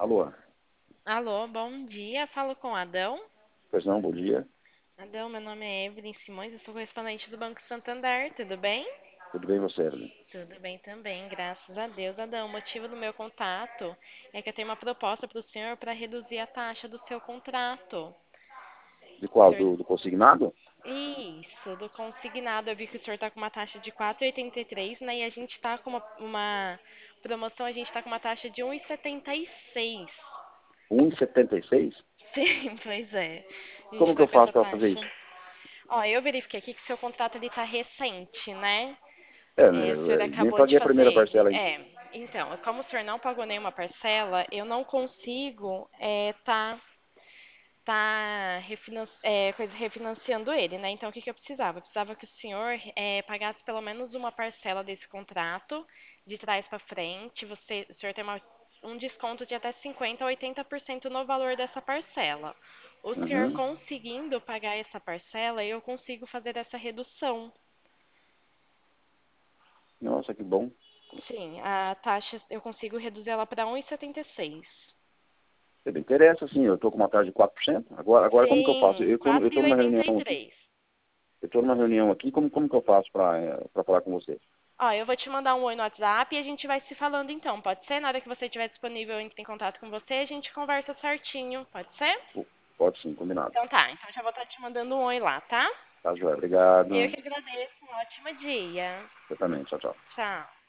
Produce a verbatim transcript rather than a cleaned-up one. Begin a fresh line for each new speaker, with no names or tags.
Alô,
Alô, bom dia. Falo com o Adão.
pois não, bom dia.
Adão, meu nome é Evelyn Simões, eu sou correspondente do Banco Santander. Tudo bem?
Tudo bem você, Evelyn?
Tudo bem também, graças a Deus. Adão, o motivo do meu contato é que eu tenho uma proposta para o senhor para reduzir a taxa do seu contrato.
De
O
qual?
senhor...
Do, do consignado?
Isso, do consignado. Eu vi que o senhor está com uma taxa de quatro vírgula oitenta e três, né? E a gente está com uma, uma promoção, a gente está com uma taxa de um vírgula setenta e seis.
um e setenta e seis?
Sim, pois é. A gente
Como que
está
eu
com essa
faço para fazer
taxa.
isso?
Ó, eu verifiquei aqui que seu contrato ele tá recente, né?
É, né,
É, o
eu,
senhor
eh, nem
acabou de
paguei a
fazer
primeira
ele.
parcela ainda.
É, então, como o senhor não pagou nenhuma parcela, eu não consigo é, tá, tá refinan é, coisa, refinanciando ele, né? Então, o que que eu precisava? Eu precisava que o senhor é, pagasse pelo menos uma parcela desse contrato, de trás para frente. Você, o senhor tem uma, um desconto de até cinquenta a oitenta por cento no valor dessa parcela. O senhor
Uhum.
conseguindo pagar essa parcela, eu consigo fazer essa redução.
Nossa, que bom.
Sim, a taxa eu consigo reduzir ela para um vírgula setenta e seis.
Você me interessa, sim, eu estou com uma taxa de quatro por cento. Agora, agora como que eu faço?
Sim,
Eu estou eu estou numa reunião aqui.
quatro vírgula oitenta e três.
Eu estou numa reunião aqui, como, como que eu faço para falar com você?
Ó, eu vou te mandar um oi no WhatsApp e a gente vai se falando então, pode ser? Na hora que você estiver disponível, eu entro em contato com você, a gente conversa certinho, pode ser?
Pô, pode sim, combinado.
Então tá, então já vou estar te mandando um oi lá, tá?
Tá, joia.
Eu
Obrigado.
que agradeço, um ótimo dia.
Você também. Tchau, tchau.
Tchau.